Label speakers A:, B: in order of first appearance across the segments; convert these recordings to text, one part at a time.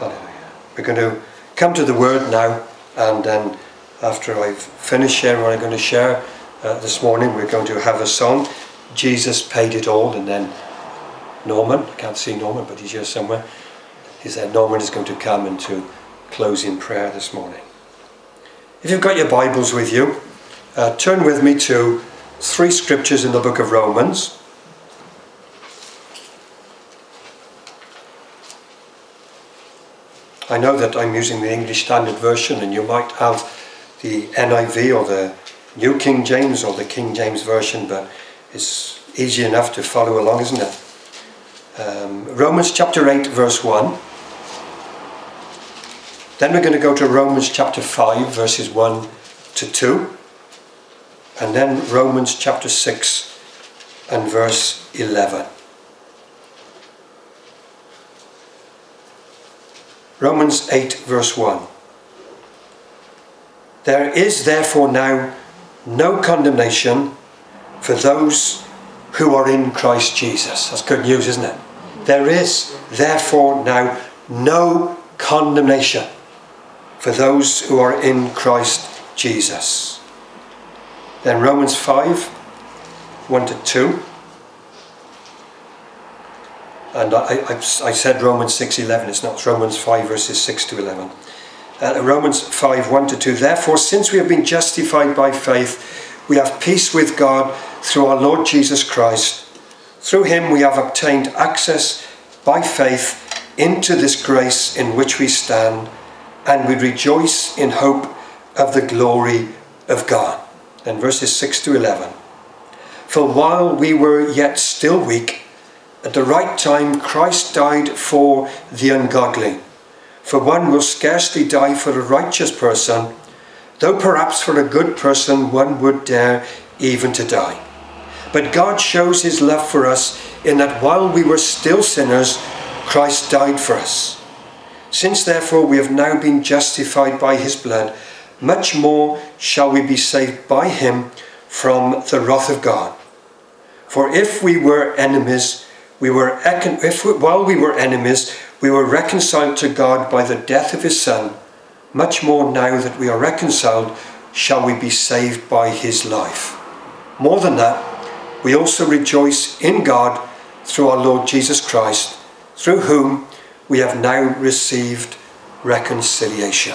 A: Hallelujah. We're going to come to the word now, and then after I've finished sharing what I'm going to share this morning, we're going to have a song, Jesus Paid It All, and then Norman, I can't see Norman, but he's here somewhere. He said Norman is going to come and to close in prayer this morning. If you've got your Bibles with you, turn with me to 3 scriptures in the book of Romans. I know that I'm using the English Standard Version, and you might have the NIV or the New King James or the King James Version, but it's easy enough to follow along, isn't it? Romans chapter 8 verse 1. Then we're going to go to Romans chapter 5 verses 1 to 2. And then Romans chapter 6 and verse 11. Romans 8 verse 1. There is therefore now no condemnation for those who are in Christ Jesus. That's good news, isn't it? There is therefore now no condemnation for those who are in Christ Jesus. Then Romans 5, 1 to 2. And I said Romans 6:11, it's not, it's Romans 5 verses 6 to 11. Romans 5, 1 to 2. Therefore, since we have been justified by faith, we have peace with God through our Lord Jesus Christ. Through him we have obtained access by faith into this grace in which we stand, and we rejoice in hope of the glory of God. And verses 6 to 11. For while we were yet still weak, at the right time Christ died for the ungodly. For one will scarcely die for a righteous person, though perhaps for a good person one would dare even to die. But God shows his love for us in that while we were still sinners, Christ died for us. Since therefore we have now been justified by his blood, much more shall we be saved by him from the wrath of God. For if we were enemies, while we were enemies, we were reconciled to God by the death of his Son. Much more now that we are reconciled, shall we be saved by his life. More than that, we also rejoice in God through our Lord Jesus Christ, through whom we have now received reconciliation.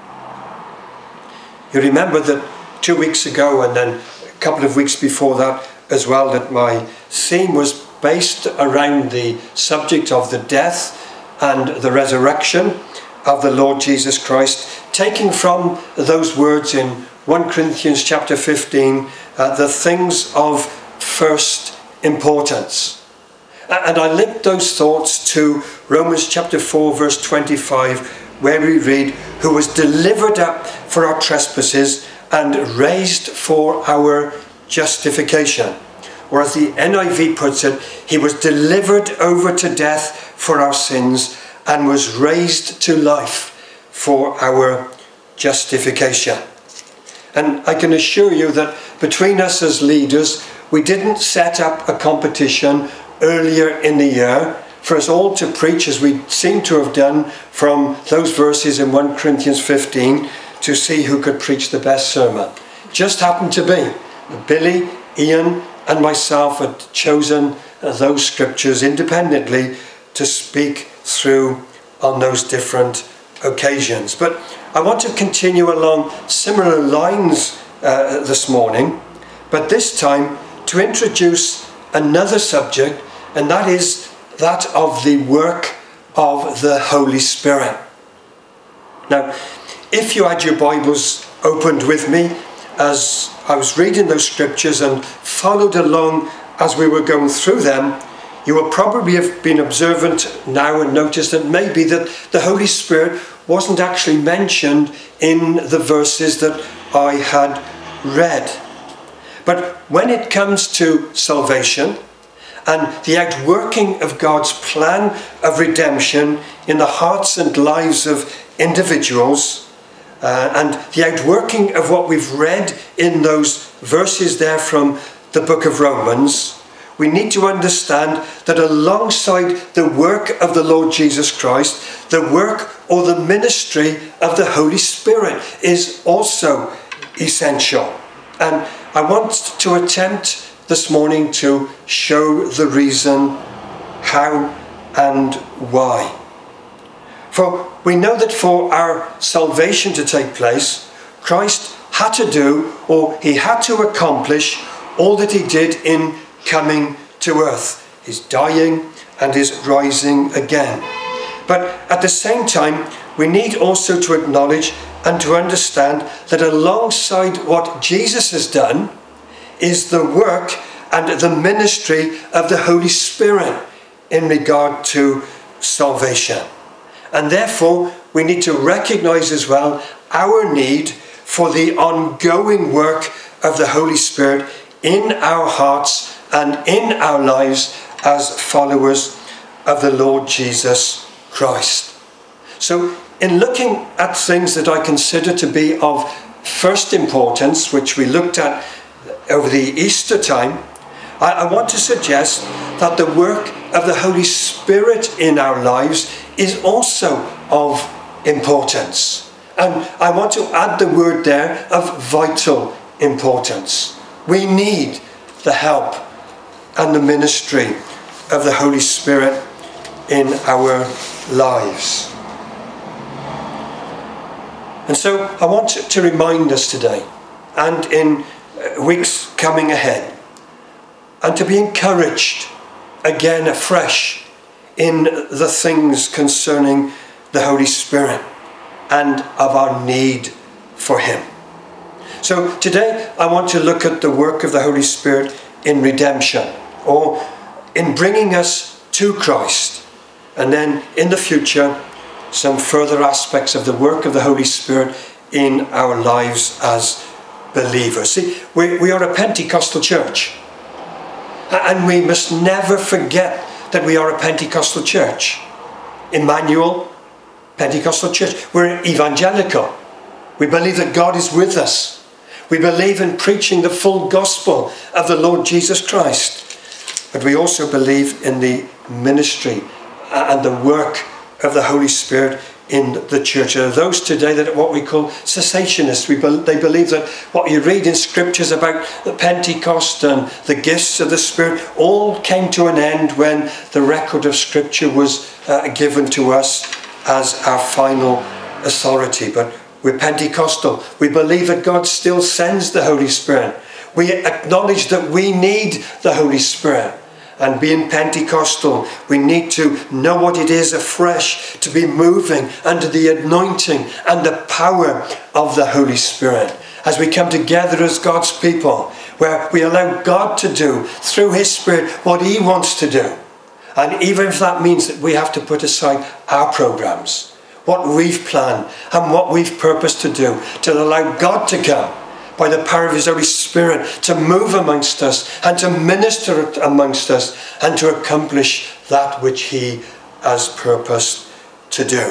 A: You remember that 2 weeks ago, and then a couple of weeks before that as well, that my theme was based around the subject of the death and the resurrection of the Lord Jesus Christ, taking from those words in 1 Corinthians chapter 15, the things of first importance. And I linked those thoughts to Romans chapter 4 verse 25, where we read, who was delivered up for our trespasses and raised for our justification. Or as the NIV puts it, he was delivered over to death for our sins and was raised to life for our justification. And I can assure you that between us as leaders, we didn't set up a competition earlier in the year for us all to preach as we seem to have done from those verses in 1 Corinthians 15 to see who could preach the best sermon. It just happened to be Billy, Ian and myself had chosen those scriptures independently to speak through on those different occasions. But I want to continue along similar lines this morning, but this time to introduce another subject, and that is that of the work of the Holy Spirit. Now, if you had your Bibles opened with me as I was reading those scriptures and followed along as we were going through them, you will probably have been observant now and noticed that maybe that the Holy Spirit wasn't actually mentioned in the verses that I had read. But when it comes to salvation and the outworking of God's plan of redemption in the hearts and lives of individuals, and the outworking of what we've read in those verses there from the book of Romans, we need to understand that alongside the work of the Lord Jesus Christ, the work or the ministry of the Holy Spirit is also essential. And I want to attempt this morning to show the reason, how and why. For we know that for our salvation to take place, Christ had to do, or he had to accomplish, all that he did in coming to earth, his dying and his rising again. But at the same time, we need also to acknowledge and to understand that alongside what Jesus has done is the work and the ministry of the Holy Spirit in regard to salvation. And therefore, we need to recognize as well our need for the ongoing work of the Holy Spirit in our hearts and in our lives as followers of the Lord Jesus Christ. So, in looking at things that I consider to be of first importance, which we looked at over the Easter time, I want to suggest that the work of the Holy Spirit in our lives is also of importance. And I want to add the word there of vital importance. We need the help and the ministry of the Holy Spirit in our lives. And so I want to remind us today and in weeks coming ahead, and to be encouraged again afresh in the things concerning the Holy Spirit and of our need for him. So today I want to look at the work of the Holy Spirit in redemption, or in bringing us to Christ, and then in the future some further aspects of the work of the Holy Spirit in our lives as believers. See, we are a Pentecostal church, and we must never forget that we are a Pentecostal church. Emmanuel, Pentecostal church. We're evangelical. We believe that God is with us. We believe in preaching the full gospel of the Lord Jesus Christ. But we also believe in the ministry and the work of the Holy Spirit in the church. There are those today that are what we call cessationists. They believe that what you read in scriptures about the Pentecost and the gifts of the Spirit all came to an end when the record of scripture was given to us as our final authority. But we're Pentecostal. We believe that God still sends the Holy Spirit. We acknowledge that we need the Holy Spirit. And being Pentecostal, we need to know what it is afresh to be moving under the anointing and the power of the Holy Spirit. As we come together as God's people, where we allow God to do through his Spirit what he wants to do. And even if that means that we have to put aside our programs, what we've planned and what we've purposed to do, to allow God to come by the power of his Holy Spirit to move amongst us and to minister amongst us and to accomplish that which he has purposed to do.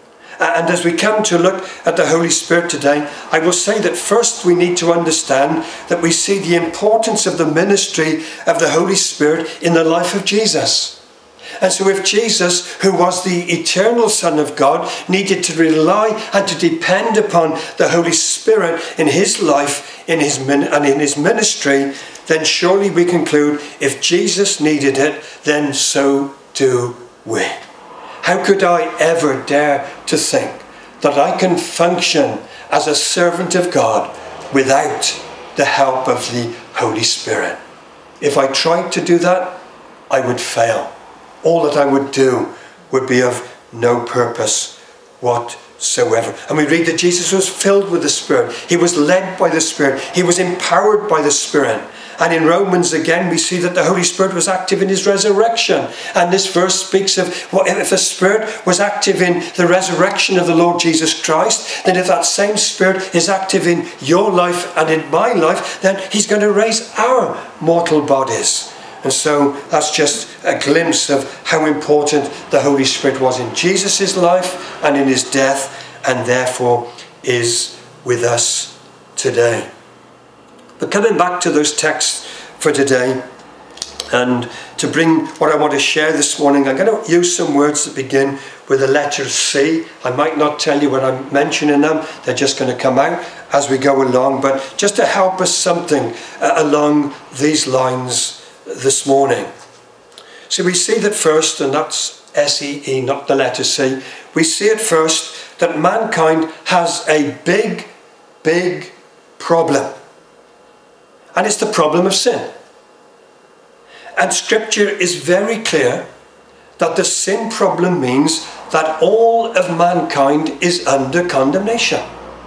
A: And as we come to look at the Holy Spirit today, I will say that first we need to understand that we see the importance of the ministry of the Holy Spirit in the life of Jesus. And so if Jesus, who was the eternal Son of God, needed to rely and to depend upon the Holy Spirit in his life and in his ministry, then surely we conclude if Jesus needed it, then so do we. How could I ever dare to think that I can function as a servant of God without the help of the Holy Spirit? If I tried to do that, I would fail. All that I would do would be of no purpose whatsoever. And we read that Jesus was filled with the Spirit. He was led by the Spirit. He was empowered by the Spirit. And in Romans again, we see that the Holy Spirit was active in his resurrection. And this verse speaks of if the Spirit was active in the resurrection of the Lord Jesus Christ, then if that same Spirit is active in your life and in my life, then he's going to raise our mortal bodies. And so that's just a glimpse of how important the Holy Spirit was in Jesus' life and in his death, and therefore is with us today. But coming back to those texts for today, And to bring what I want to share this morning, I'm going to use some words that begin with the letter C. I might not tell you when I'm mentioning them. They're just going to come out as we go along. But just to help us something along these lines this morning. So we see that first, and that's S-E-E, not the letter C. We see at first that mankind has a big, big problem. And it's the problem of sin. And Scripture is very clear that the sin problem means that all of mankind is under condemnation.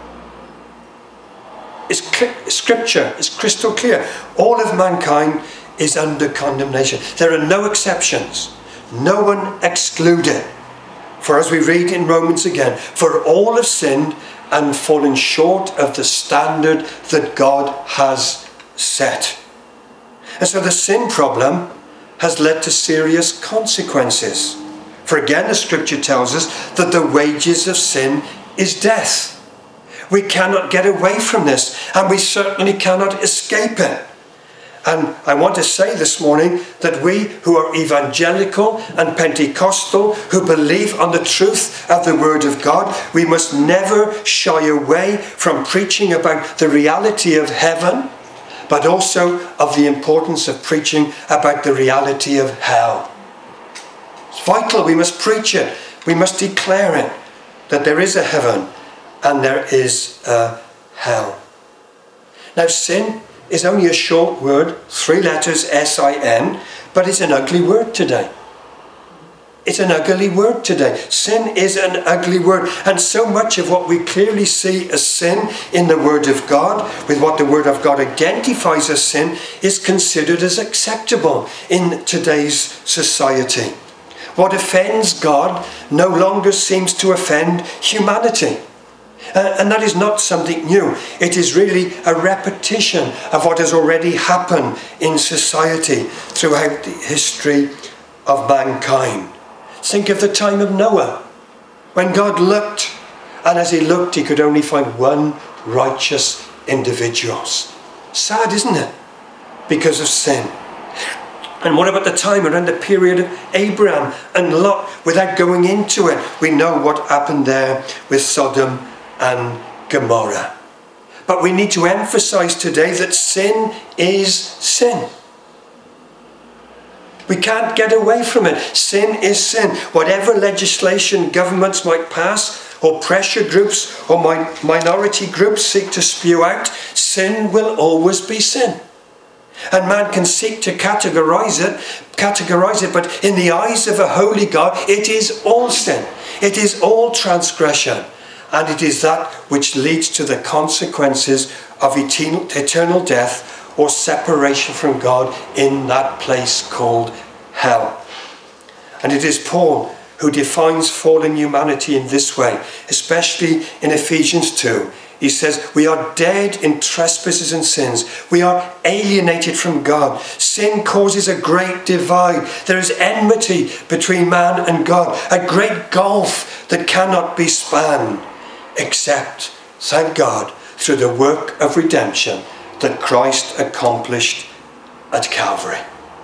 A: Scripture is crystal clear. All of mankind is under condemnation. There are no exceptions. No one excluded. For as we read in Romans again, for all have sinned and fallen short of the standard that God has set. And so the sin problem has led to serious consequences. For again, the Scripture tells us that the wages of sin is death. We cannot get away from this, and we certainly cannot escape it. And I want to say this morning that we who are evangelical and Pentecostal, who believe on the truth of the Word of God, we must never shy away from preaching about the reality of heaven, but also of the importance of preaching about the reality of hell. It's vital. We must preach it. We must declare it, that there is a heaven and there is a hell. Now, sin is only a short word, 3 letters, S-I-N, but it's an ugly word today. It's an ugly word today. Sin is an ugly word. And so much of what we clearly see as sin in the Word of God, with what the Word of God identifies as sin, is considered as acceptable in today's society. What offends God no longer seems to offend humanity. And that is not something new. It is really a repetition of what has already happened in society throughout the history of mankind. Think of the time of Noah, when God looked, and as he looked, he could only find one righteous individual. Sad, isn't it? Because of sin. And what about the time around the period of Abraham and Lot? Without going into it, we know what happened there with Sodom and Gomorrah. But we need to emphasize today that sin is sin. We can't get away from it. Sin is sin. Whatever legislation governments might pass, or pressure groups or minority groups seek to spew out, sin will always be sin. And man can seek to categorize it, but in the eyes of a holy God, it is all sin. It is all transgression. And it is that which leads to the consequences of eternal death or separation from God in that place called hell. And it is Paul who defines fallen humanity in this way, especially in Ephesians 2. He says, we are dead in trespasses and sins. We are alienated from God. Sin causes a great divide. There is enmity between man and God, a great gulf that cannot be spanned, except, thank God, through the work of redemption that Christ accomplished at Calvary.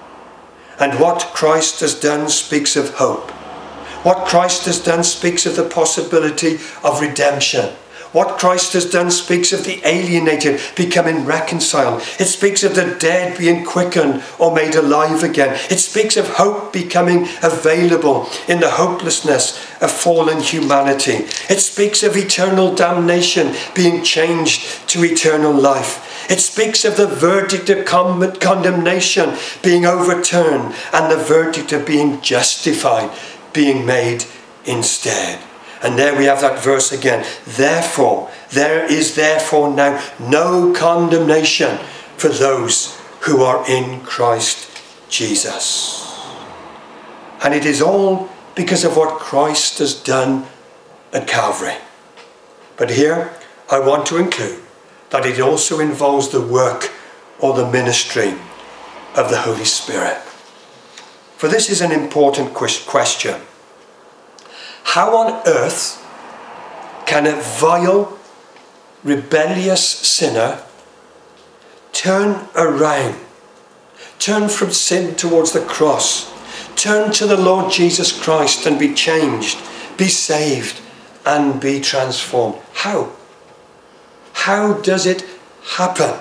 A: And what Christ has done speaks of hope. What Christ has done speaks of the possibility of redemption. What Christ has done speaks of the alienated becoming reconciled. It speaks of the dead being quickened or made alive again. It speaks of hope becoming available in the hopelessness of fallen humanity. It speaks of eternal damnation being changed to eternal life. It speaks of the verdict of condemnation being overturned and the verdict of being justified being made instead. And there we have that verse again. Therefore, there is therefore now no condemnation for those who are in Christ Jesus. And it is all because of what Christ has done at Calvary. But here I want to include that it also involves the work or the ministry of the Holy Spirit. For this is an important question. How on earth can a vile, rebellious sinner turn around, Turn from sin towards the cross. Turn to the Lord Jesus Christ and be changed, be saved, and be transformed. How? How does it happen?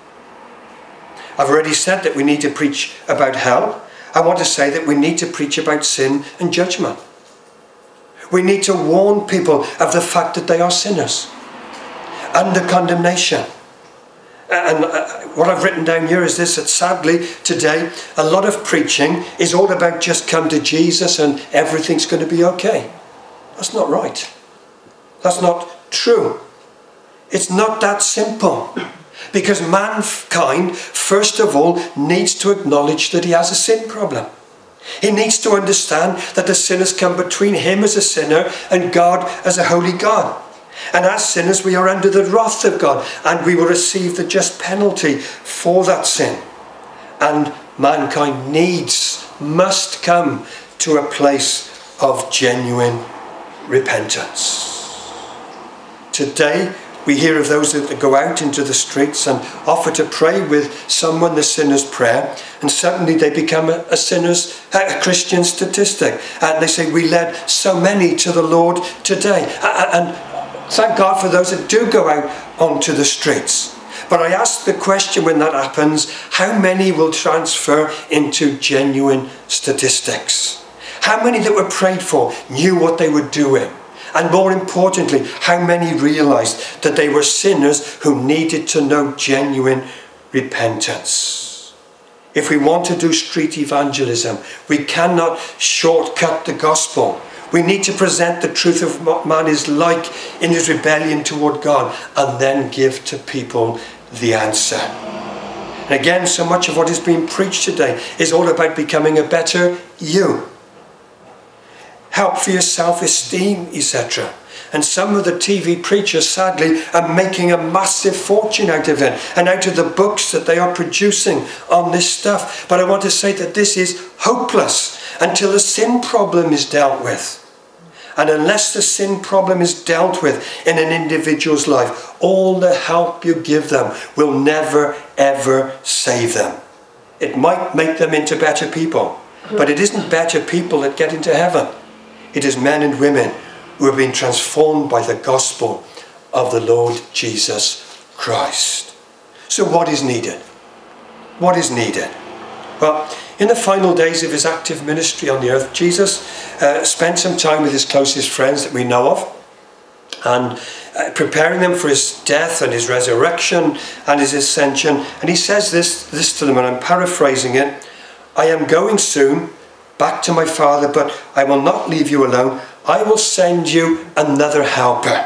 A: I've already said that we need to preach about hell. I want to say that we need to preach about sin and judgment. We need to warn people of the fact that they are sinners, under condemnation. And what I've written down here is this, that sadly today a lot of preaching is all about just come to Jesus and everything's going to be okay. That's not right. That's not true. It's not that simple. Because mankind, first of all, needs to acknowledge that he has a sin problem. He needs to understand that the sin has come between him as a sinner and God as a holy God. And as sinners, we are under the wrath of God, and we will receive the just penalty for that sin. And mankind must come to a place of genuine repentance. Today, we hear of those that go out into the streets and offer to pray with someone the sinner's prayer, and suddenly they become a Christian statistic. And they say, we led so many to the Lord today. And thank God for those that do go out onto the streets. But I ask the question when that happens, how many will transfer into genuine statistics? How many that were prayed for knew what they were doing? And more importantly, how many realised that they were sinners who needed to know genuine repentance? If we want to do street evangelism, we cannot shortcut the gospel. We need to present the truth of what man is like in his rebellion toward God, and then give to people the answer. And again, so much of what is being preached today is all about becoming a better you. Help for your self-esteem, etc. And some of the TV preachers, sadly, are making a massive fortune out of it and out of the books that they are producing on this stuff. But I want to say that this is hopeless until the sin problem is dealt with. And unless the sin problem is dealt with in an individual's life, all the help you give them will never, ever save them. It might make them into better people, but it isn't better people that get into heaven. It is men and women who have been transformed by the gospel of the Lord Jesus Christ. So what is needed? What is needed? Well, in the final days of his active ministry on the earth, Jesus spent some time with his closest friends that we know of, and preparing them for his death and his resurrection and his ascension. And he says this to them, and I'm paraphrasing it: I am going soon back to my Father, but I will not leave you alone. I will send you another helper.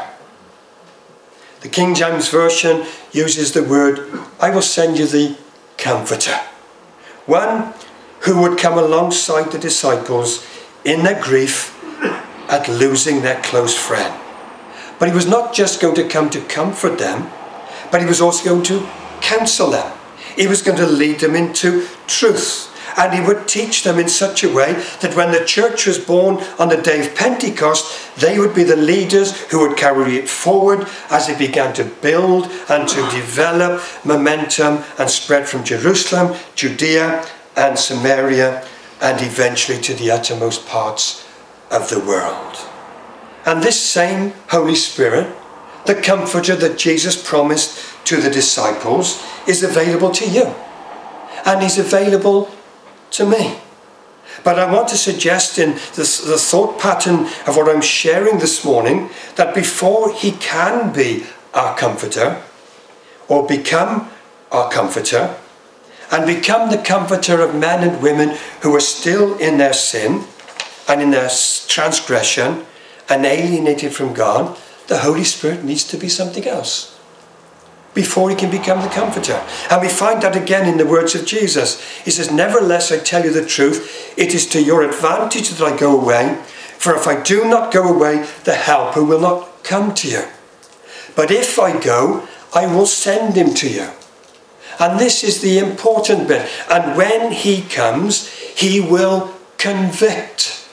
A: The King James Version uses the word, I will send you the Comforter. One who would come alongside the disciples in their grief at losing their close friend. But he was not just going to come to comfort them, but he was also going to counsel them. He was going to lead them into truth. And he would teach them in such a way that when the church was born on the day of Pentecost, they would be the leaders who would carry it forward as it began to build and to develop momentum and spread from Jerusalem, Judea and Samaria, and eventually to the uttermost parts of the world. And this same Holy Spirit, the Comforter that Jesus promised to the disciples, is available to you. And he's available to me. But I want to suggest in the thought pattern of what I'm sharing this morning, that before he can be our comforter, or become our comforter, and become the comforter of men and women who are still in their sin and in their transgression and alienated from God, the Holy Spirit needs to be something else before he can become the comforter. And we find that again in the words of Jesus. He says, nevertheless, I tell you the truth, it is to your advantage that I go away, for if I do not go away, the helper will not come to you. But if I go, I will send him to you. And this is the important bit. And when he comes, he will convict.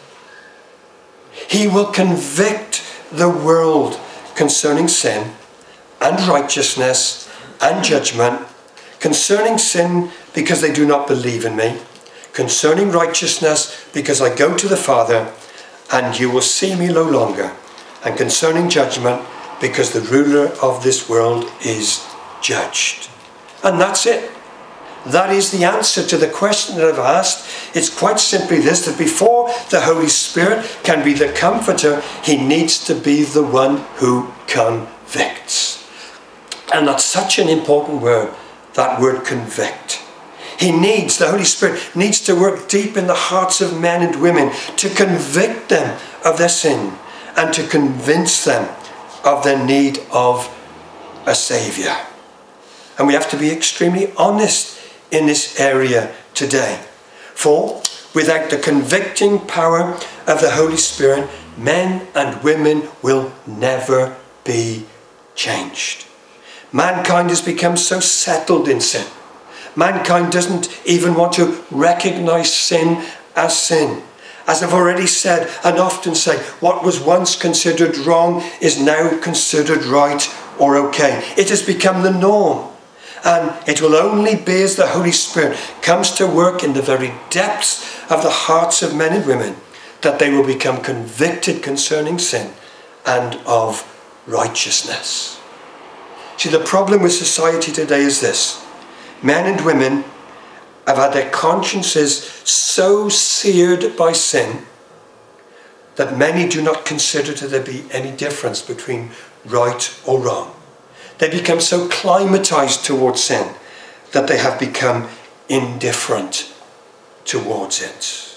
A: He will convict the world concerning sin and righteousness and judgment, concerning sin because they do not believe in me. Concerning righteousness, because I go to the Father, and you will see me no longer. And concerning judgment, because the ruler of this world is judged. And that's it. That is the answer to the question that I've asked. It's quite simply this, that before the Holy Spirit can be the comforter, he needs to be the one who convicts. And that's such an important word, that word convict. The Holy Spirit needs to work deep in the hearts of men and women to convict them of their sin and to convince them of their need of a Saviour. And we have to be extremely honest in this area today. For without the convicting power of the Holy Spirit, men and women will never be changed. Mankind has become so settled in sin. Mankind doesn't even want to recognize sin as sin. As I've already said and often say, what was once considered wrong is now considered right or okay. It has become the norm. And it will only be as the Holy Spirit comes to work in the very depths of the hearts of men and women that they will become convicted concerning sin and of righteousness. See, the problem with society today is this. Men and women have had their consciences so seared by sin that many do not consider there be any difference between right or wrong. They become so climatized towards sin that they have become indifferent towards it.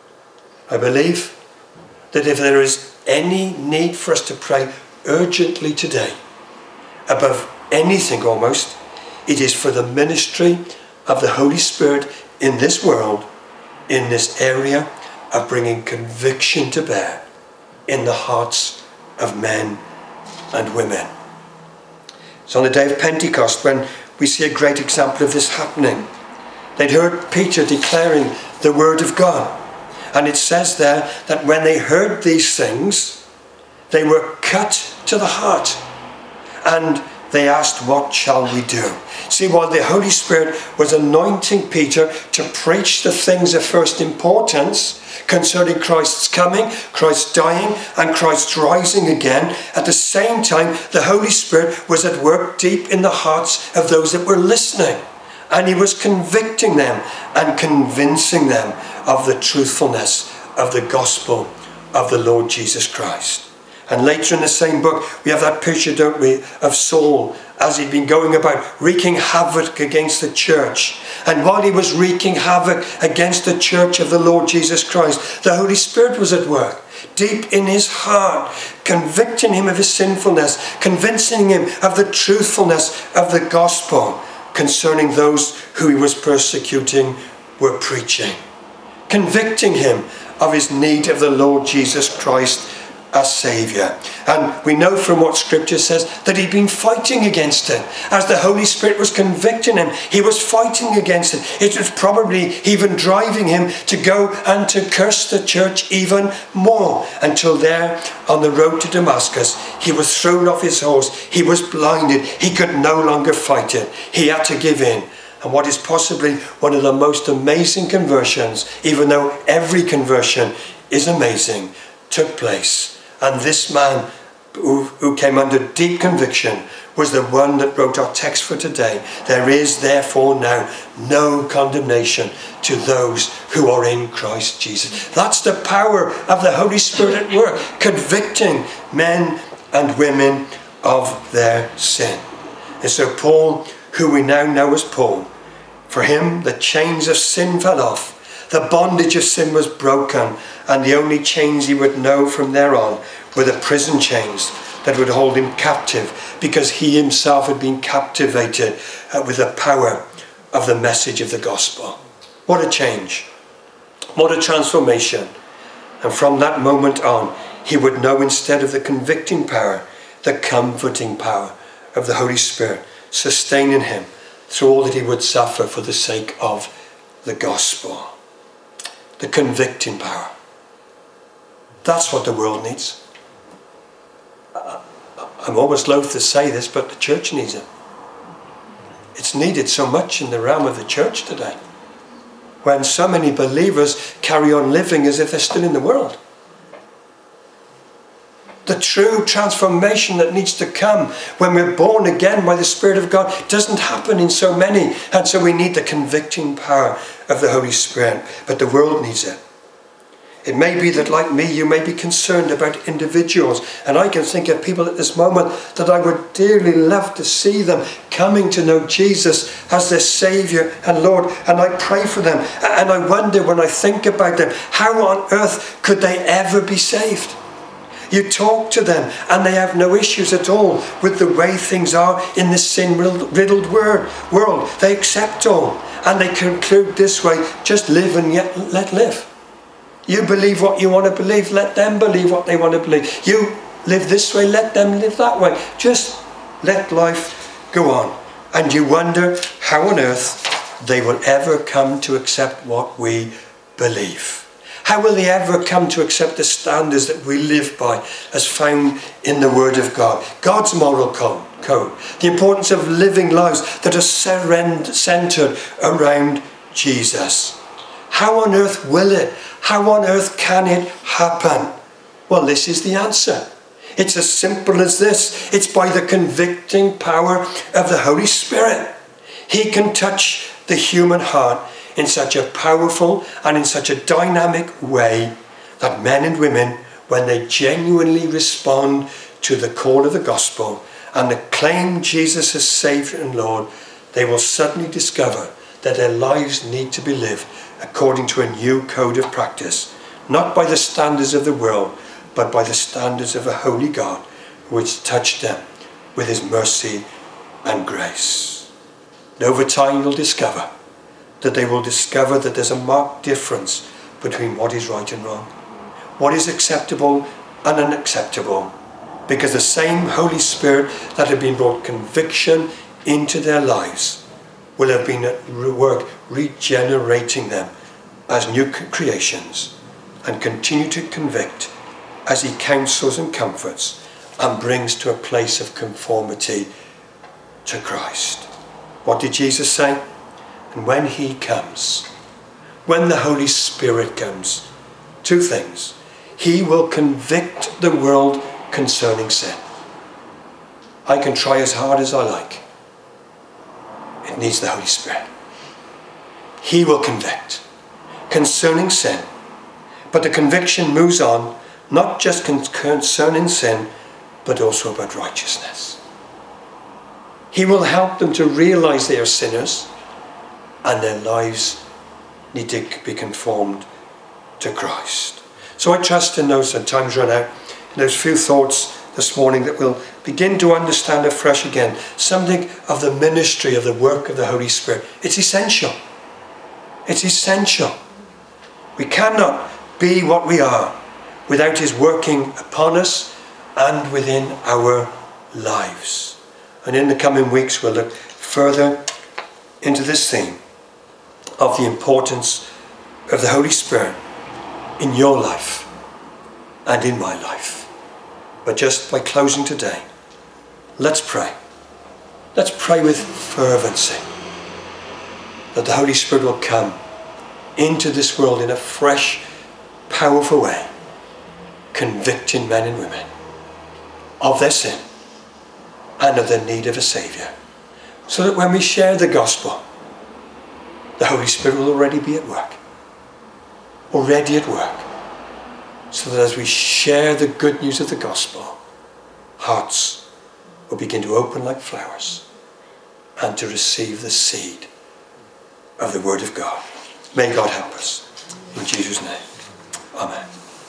A: I believe that if there is any need for us to pray urgently today, above anything almost, it is for the ministry of the Holy Spirit in this world, in this area of bringing conviction to bear in the hearts of men and women. It's on the day of Pentecost when we see a great example of this happening. They'd heard Peter declaring the word of God. And it says there that when they heard these things, they were cut to the heart. And they asked, what shall we do? See, while the Holy Spirit was anointing Peter to preach the things of first importance concerning Christ's coming, Christ's dying, and Christ's rising again, at the same time, the Holy Spirit was at work deep in the hearts of those that were listening. And he was convicting them and convincing them of the truthfulness of the gospel of the Lord Jesus Christ. And later in the same book, we have that picture, don't we, of Saul as he'd been going about wreaking havoc against the church. And while he was wreaking havoc against the church of the Lord Jesus Christ, the Holy Spirit was at work, deep in his heart, convicting him of his sinfulness, convincing him of the truthfulness of the gospel concerning those who he was persecuting were preaching, convicting him of his need of the Lord Jesus Christ as Saviour. And we know from what Scripture says that he'd been fighting against it. As the Holy Spirit was convicting him, he was fighting against it. It was probably even driving him to go and to curse the church even more, until there on the road to Damascus, he was thrown off his horse. He was blinded. He could no longer fight it. He had to give in. And what is possibly one of the most amazing conversions, even though every conversion is amazing, took place. And this man who came under deep conviction was the one that wrote our text for today. There is therefore now no condemnation to those who are in Christ Jesus. That's the power of the Holy Spirit at work, convicting men and women of their sin. And so Paul, who we now know as Paul, for him the chains of sin fell off. The bondage of sin was broken, and the only chains he would know from there on were the prison chains that would hold him captive, because he himself had been captivated with the power of the message of the gospel. What a change. What a transformation. And from that moment on, he would know, instead of the convicting power, the comforting power of the Holy Spirit, sustaining him through all that he would suffer for the sake of the gospel. The convicting power. That's what the world needs. I'm almost loath to say this, but the church needs it. It's needed so much in the realm of the church today, when so many believers carry on living as if they're still in the world. The true transformation that needs to come when we're born again by the Spirit of God doesn't happen in so many. And so we need the convicting power of the Holy Spirit. But the world needs it. It may be that, like me, you may be concerned about individuals. And I can think of people at this moment that I would dearly love to see them coming to know Jesus as their Saviour and Lord. And I pray for them. And I wonder, when I think about them, how on earth could they ever be saved? You talk to them and they have no issues at all with the way things are in this sin-riddled world. They accept all, and they conclude this way: just live and yet let live. You believe what you want to believe, let them believe what they want to believe. You live this way, let them live that way. Just let life go on. And you wonder how on earth they will ever come to accept what we believe. How will they ever come to accept the standards that we live by as found in the Word of God? God's moral code. The importance of living lives that are centered around Jesus. How on earth will it? How on earth can it happen? Well, this is the answer. It's as simple as this. It's by the convicting power of the Holy Spirit. He can touch the human heart in such a powerful and in such a dynamic way that men and women, when they genuinely respond to the call of the gospel and acclaim Jesus as Saviour and Lord, they will suddenly discover that their lives need to be lived according to a new code of practice, not by the standards of the world, but by the standards of a holy God, which touched them with his mercy and grace. And over time you'll discover that there's a marked difference between what is right and wrong, what is acceptable and unacceptable, because the same Holy Spirit that had been brought conviction into their lives will have been at work regenerating them as new creations, and continue to convict as he counsels and comforts and brings to a place of conformity to Christ. What did Jesus say? And when he comes, when the Holy Spirit comes, two things. He will convict the world concerning sin. I can try as hard as I like. It needs the Holy Spirit. He will convict concerning sin. But the conviction moves on, not just concerning sin, but also about righteousness. He will help them to realize they are sinners and their lives need to be conformed to Christ. So I trust in those, and time's run out, in those few thoughts this morning, that we'll begin to understand afresh again something of the ministry of the work of the Holy Spirit. It's essential. It's essential. We cannot be what we are without his working upon us and within our lives. And in the coming weeks we'll look further into this theme of the importance of the Holy Spirit in your life and in my life. But just by closing today, let's pray. Let's pray with fervency that the Holy Spirit will come into this world in a fresh, powerful way, convicting men and women of their sin and of their need of a Saviour, so that when we share the gospel, the Holy Spirit will already be at work, so that as we share the good news of the gospel, hearts will begin to open like flowers and to receive the seed of the Word of God. May God help us. In Jesus' name, amen.